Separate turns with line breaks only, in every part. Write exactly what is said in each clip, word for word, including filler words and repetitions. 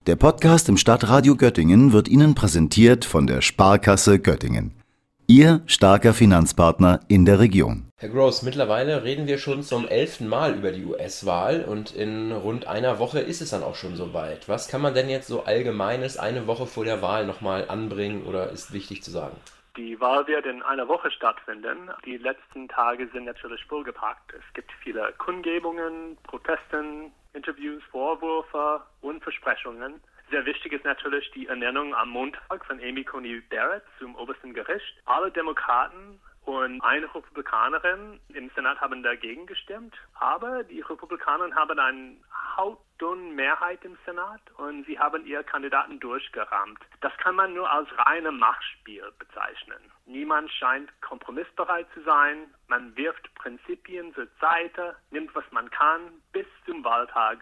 Der Podcast im Stadtradio Göttingen wird Ihnen präsentiert von der Sparkasse Göttingen. Ihr starker Finanzpartner in der Region.
Herr Gross, mittlerweile reden wir schon zum elften Mal über die U S-Wahl und in rund einer Woche ist es dann auch schon soweit. Was kann man denn jetzt so Allgemeines eine Woche vor der Wahl nochmal anbringen oder ist wichtig zu sagen?
Die Wahl wird in einer Woche stattfinden. Die letzten Tage sind natürlich vollgepackt. Es gibt viele Kundgebungen, Protesten, Interviews, Vorwürfe und Versprechungen. Sehr wichtig ist natürlich die Ernennung am Montag von Amy Coney Barrett zum obersten Gericht. Alle Demokraten und eine Republikanerin im Senat haben dagegen gestimmt, aber die Republikaner haben eine hautdünne Mehrheit im Senat und sie haben ihre Kandidaten durchgerammt. Das kann man nur als reine Machtspiel bezeichnen. Niemand scheint kompromissbereit zu sein. Man wirft Prinzipien zur Seite, nimmt, was man kann, bis zum Wahltag.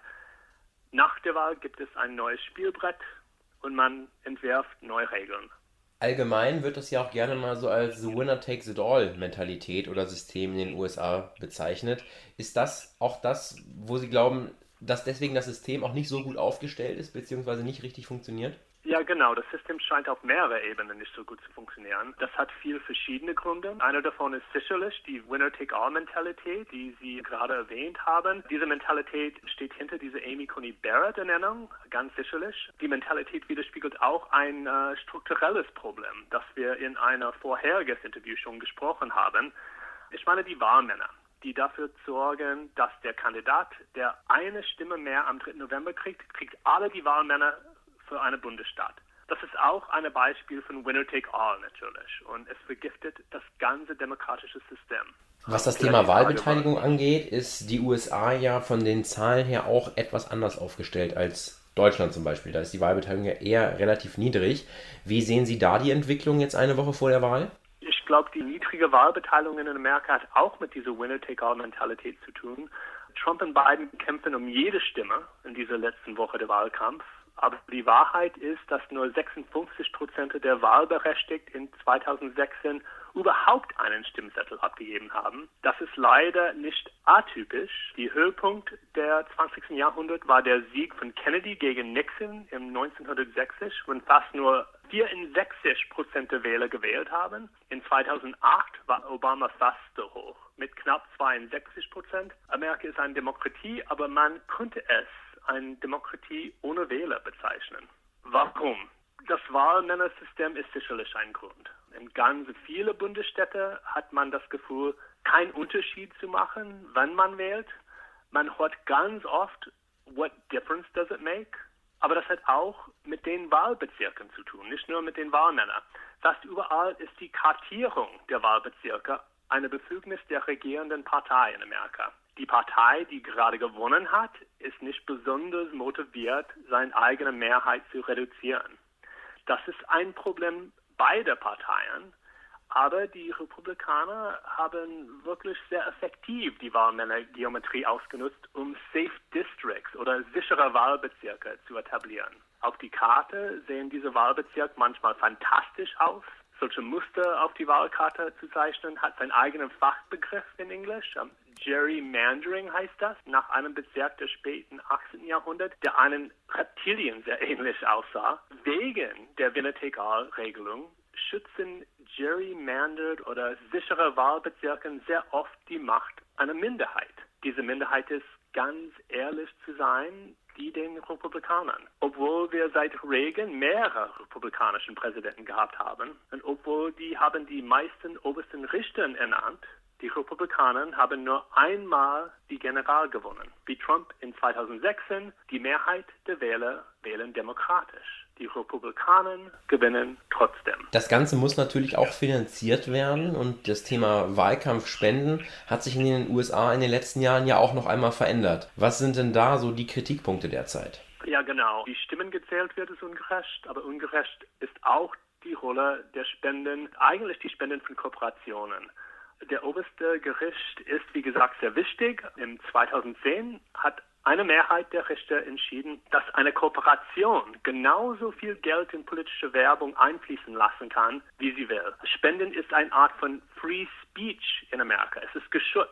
Nach der Wahl gibt es ein neues Spielbrett und man entwirft neue Regeln.
Allgemein wird das ja auch gerne mal so als Winner-takes-it-all-Mentalität oder System in den U S A bezeichnet. Ist das auch das, wo Sie glauben, dass deswegen das System auch nicht so gut aufgestellt ist, beziehungsweise nicht richtig funktioniert?
Ja, genau. Das System scheint auf mehreren Ebenen nicht so gut zu funktionieren. Das hat viele verschiedene Gründe. Einer davon ist sicherlich die Winner-take-all-Mentalität, die Sie gerade erwähnt haben. Diese Mentalität steht hinter dieser Amy Coney Barrett-Ernennung, ganz sicherlich. Die Mentalität widerspiegelt auch ein äh, strukturelles Problem, das wir in einer vorherigen Interview schon gesprochen haben. Ich meine die Wahlmänner, die dafür sorgen, dass der Kandidat, der eine Stimme mehr am dritten November kriegt, kriegt alle die Wahlmänner für einen Bundesstaat. Das ist auch ein Beispiel von Winner-take-all natürlich und es vergiftet das ganze demokratische System.
Was das Thema Wahlbeteiligung angeht, ist die U S A ja von den Zahlen her auch etwas anders aufgestellt als Deutschland zum Beispiel. Da ist die Wahlbeteiligung ja eher relativ niedrig. Wie sehen Sie da die Entwicklung jetzt eine Woche vor der Wahl?
Ich glaube, die niedrige Wahlbeteiligung in Amerika hat auch mit dieser Winner-take-all-Mentalität zu tun. Trump und Biden kämpfen um jede Stimme in dieser letzten Woche der Wahlkampf. Aber die Wahrheit ist, dass nur sechsundfünfzig Prozent der Wahlberechtigten in zweitausendsechzehn überhaupt einen Stimmzettel abgegeben haben. Das ist leider nicht atypisch. Der Höhepunkt der zwanzigsten Jahrhundert war der Sieg von Kennedy gegen Nixon im neunzehnhundertsechzig, wenn fast nur vierundsechzig Prozent der Wähler gewählt haben. In zweitausendacht war Obama fast so hoch, mit knapp zweiundsechzig Prozent. Amerika ist eine Demokratie, aber man könnte es eine Demokratie ohne Wähler bezeichnen. Warum? Das Wahlmännersystem ist sicherlich ein Grund. In ganz vielen Bundesstädten hat man das Gefühl, keinen Unterschied zu machen, wann man wählt. Man hört ganz oft, what difference does it make? Aber das hat auch mit den Wahlbezirken zu tun, nicht nur mit den Wahlmännern. Fast überall ist die Kartierung der Wahlbezirke eine Befugnis der regierenden Partei in Amerika. Die Partei, die gerade gewonnen hat, ist nicht besonders motiviert, seine eigene Mehrheit zu reduzieren. Das ist ein Problem beider Parteien, aber die Republikaner haben wirklich sehr effektiv die Wahlmännergeometrie ausgenutzt, um Safe Districts oder sichere Wahlbezirke zu etablieren. Auf die Karte sehen diese Wahlbezirke manchmal fantastisch aus. Solche Muster auf die Wahlkarte zu zeichnen, hat seinen eigenen Fachbegriff in Englisch. Um, Gerrymandering heißt das, nach einem Bezirk des späten achtzehnten Jahrhunderts, der einen Reptilien sehr ähnlich aussah. Wegen der Winner-take-all-Regelung schützen gerrymandered oder sichere Wahlbezirke sehr oft die Macht einer Minderheit. Diese Minderheit ist, ganz ehrlich zu sein, die den Republikanern. Obwohl wir seit Reagan mehrere republikanischen Präsidenten gehabt haben und obwohl die haben die meisten obersten Richter ernannt, die Republikaner haben nur einmal die General gewonnen. Wie Trump in zweitausendsechzehn, die Mehrheit der Wähler wählen demokratisch. Die Republikaner gewinnen trotzdem.
Das Ganze muss natürlich auch finanziert werden und das Thema Wahlkampfspenden hat sich in den U S A in den letzten Jahren ja auch noch einmal verändert. Was sind denn da so die Kritikpunkte derzeit?
Ja, genau. Die Stimmen gezählt wird, ist ungerecht, aber ungerecht ist auch die Rolle der Spenden, eigentlich die Spenden von Kooperationen. Der oberste Gericht ist, wie gesagt, sehr wichtig. Im zweitausendzehn hat eine Mehrheit der Richter entschieden, dass eine Kooperation genauso viel Geld in politische Werbung einfließen lassen kann, wie sie will. Spenden ist eine Art von Free Speech in Amerika. Es ist geschützt.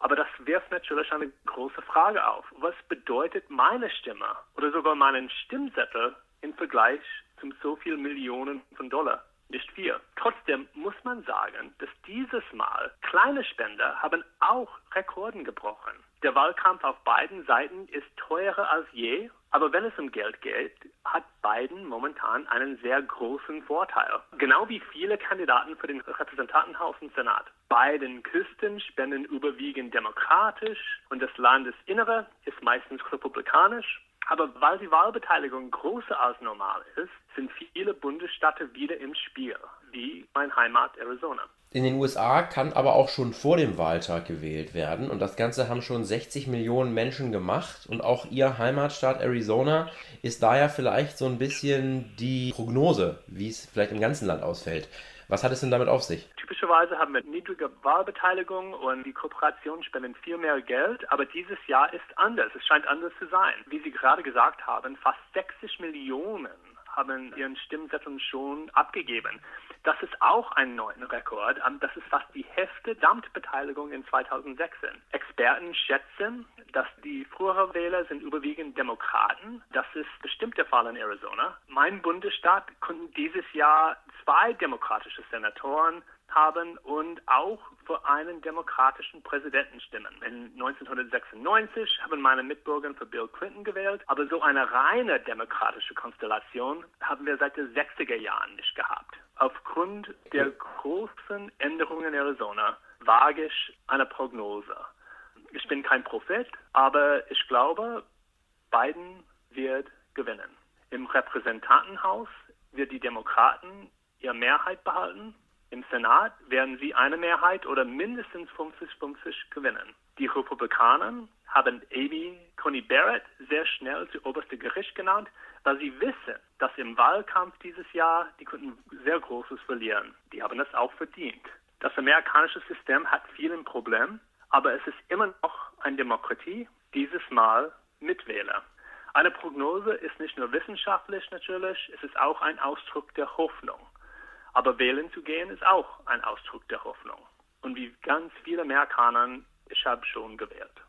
Aber das wirft natürlich eine große Frage auf. Was bedeutet meine Stimme oder sogar meinen Stimmzettel im Vergleich zu so vielen Millionen von Dollar? Nicht viel. Trotzdem muss man sagen, dass dieses Mal kleine Spender haben auch Rekorden gebrochen. Der Wahlkampf auf beiden Seiten ist teurer als je, aber wenn es um Geld geht, hat Biden momentan einen sehr großen Vorteil. Genau wie viele Kandidaten für den Repräsentantenhaus und Senat. Beiden Küsten spenden überwiegend demokratisch und das Landesinnere ist meistens republikanisch. Aber weil die Wahlbeteiligung größer als normal ist, sind viele Bundesstaaten wieder im Spiel, wie mein Heimat Arizona.
In den U S A kann aber auch schon vor dem Wahltag gewählt werden und das Ganze haben schon sechzig Millionen Menschen gemacht und auch ihr Heimatstaat Arizona ist daher vielleicht so ein bisschen die Prognose, wie es vielleicht im ganzen Land ausfällt. Was hat es denn damit auf sich?
Typischerweise haben wir niedrige Wahlbeteiligung und die Kooperationen spenden viel mehr Geld, aber dieses Jahr ist anders. Es scheint anders zu sein. Wie Sie gerade gesagt haben, fast sechzig Millionen haben ihren Stimmzettel schon abgegeben. Das ist auch ein neuer Rekord. Das ist fast die Hälfte Gesamtbeteiligung in zweitausendsechzehn. Experten schätzen, dass die früheren Wähler sind überwiegend Demokraten. Das ist bestimmt der Fall in Arizona. Mein Bundesstaat konnte dieses Jahr zwei demokratische Senatoren haben und auch für einen demokratischen Präsidenten stimmen. In neunzehnhundertsechsundneunzig haben meine Mitbürger für Bill Clinton gewählt, aber so eine reine demokratische Konstellation haben wir seit den sechziger Jahren nicht gehabt. Aufgrund der großen Änderungen in Arizona wage ich eine Prognose. Ich bin kein Prophet, aber ich glaube, Biden wird gewinnen. Im Repräsentantenhaus wird die Demokraten ihre Mehrheit behalten. Im Senat werden sie eine Mehrheit oder mindestens fünfzig fünfzig gewinnen. Die Republikaner haben Amy Coney Barrett sehr schnell zu oberste Gericht genannt, weil sie wissen, dass im Wahlkampf dieses Jahr die könnten sehr Großes verlieren. Die haben das auch verdient. Das amerikanische System hat viele Probleme, aber es ist immer noch eine Demokratie, dieses Mal mit Wähler. Eine Prognose ist nicht nur wissenschaftlich natürlich, es ist auch ein Ausdruck der Hoffnung. Aber wählen zu gehen ist auch ein Ausdruck der Hoffnung. Und wie ganz viele Amerikaner, ich habe schon gewählt.